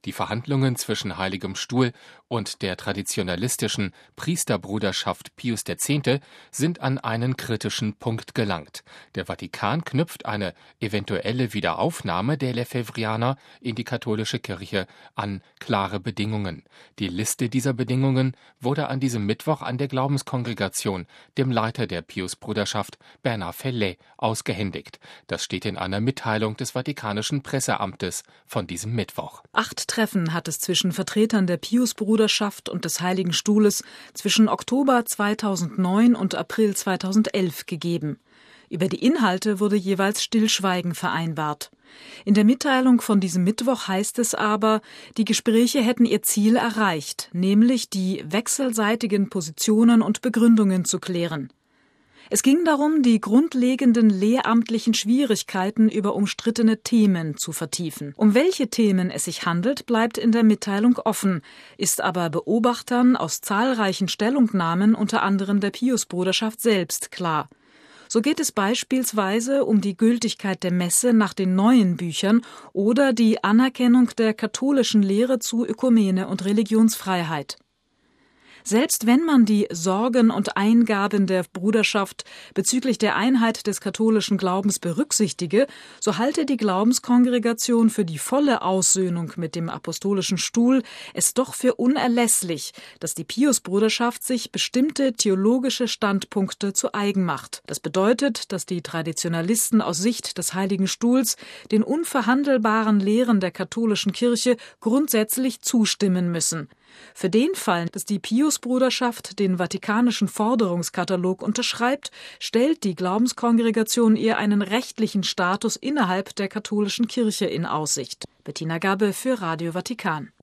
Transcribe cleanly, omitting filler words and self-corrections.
Die Verhandlungen zwischen Heiligem Stuhl und der traditionalistischen Priesterbruderschaft Pius X. sind an einen kritischen Punkt gelangt. Der Vatikan knüpft eine eventuelle Wiederaufnahme der Lefebvrianer in die katholische Kirche an klare Bedingungen. Die Liste dieser Bedingungen wurde an diesem Mittwoch an der Glaubenskongregation, dem Leiter der Pius-Bruderschaft, Bernard Fellet, ausgehändigt. Das steht in einer Mitteilung des Vatikanischen Presseamtes von diesem Mittwoch. 8 Treffen hat es zwischen Vertretern der Pius-Bruderschaft und des Heiligen Stuhles zwischen Oktober 2009 und April 2011 gegeben. Über die Inhalte wurde jeweils Stillschweigen vereinbart. In der Mitteilung von diesem Mittwoch heißt es aber, die Gespräche hätten ihr Ziel erreicht, nämlich die wechselseitigen Positionen und Begründungen zu klären. Es ging darum, die grundlegenden lehramtlichen Schwierigkeiten über umstrittene Themen zu vertiefen. Um welche Themen es sich handelt, bleibt in der Mitteilung offen, ist aber Beobachtern aus zahlreichen Stellungnahmen, unter anderem der Pius-Bruderschaft selbst, klar. So geht es beispielsweise um die Gültigkeit der Messe nach den neuen Büchern oder die Anerkennung der katholischen Lehre zu Ökumene und Religionsfreiheit. Selbst wenn man die Sorgen und Eingaben der Bruderschaft bezüglich der Einheit des katholischen Glaubens berücksichtige, so halte die Glaubenskongregation für die volle Aussöhnung mit dem Apostolischen Stuhl es doch für unerlässlich, dass die Pius-Bruderschaft sich bestimmte theologische Standpunkte zu eigen macht. Das bedeutet, dass die Traditionalisten aus Sicht des Heiligen Stuhls den unverhandelbaren Lehren der katholischen Kirche grundsätzlich zustimmen müssen. Für den Fall, dass die Pius-Bruderschaft den vatikanischen Forderungskatalog unterschreibt, stellt die Glaubenskongregation ihr einen rechtlichen Status innerhalb der katholischen Kirche in Aussicht. Bettina Gabbe für Radio Vatikan.